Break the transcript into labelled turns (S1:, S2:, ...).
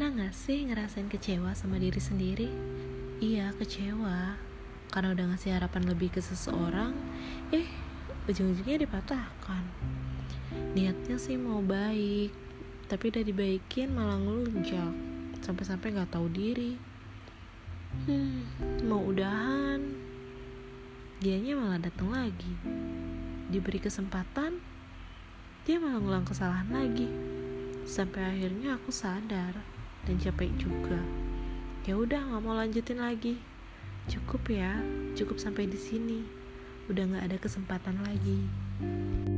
S1: Pernah gak sih ngerasain kecewa sama diri sendiri? Iya, kecewa karena udah ngasih harapan lebih ke seseorang, ujung-ujungnya dipatahkan. Niatnya sih mau baik, tapi udah dibaikin malah ngelunjak, sampai-sampai gak tahu diri. Mau udahan, dianya malah datang lagi. Diberi kesempatan, dia malah ngulang kesalahan lagi. Sampai akhirnya aku sadar dan capek juga. Ya udah, nggak mau lanjutin lagi. Cukup ya, cukup sampai di sini. Udah nggak ada kesempatan lagi.